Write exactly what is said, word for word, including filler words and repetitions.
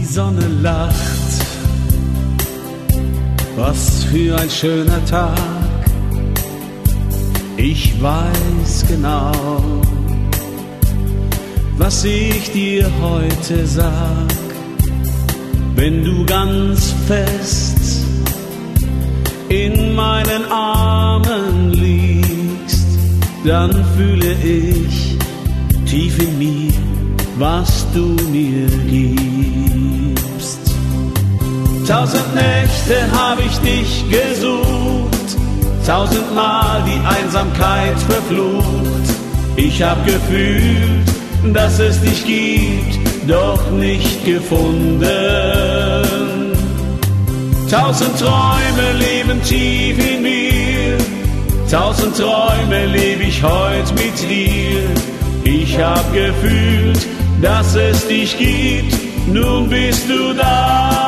Sonne lacht, was für ein schöner Tag. Ich weiß genau, was ich dir heute sag. Wenn du ganz fest in meinen Armen liegst, dann fühle ich tief in mir, was du mir gibst. Tausend Nächte hab ich dich gesucht, tausendmal die Einsamkeit verflucht. Ich hab gefühlt, dass es dich gibt, doch nicht gefunden. Tausend Träume leben tief in mir, tausend Träume lebe ich heut mit dir. Ich hab gefühlt, dass es dich gibt, nun bist du da.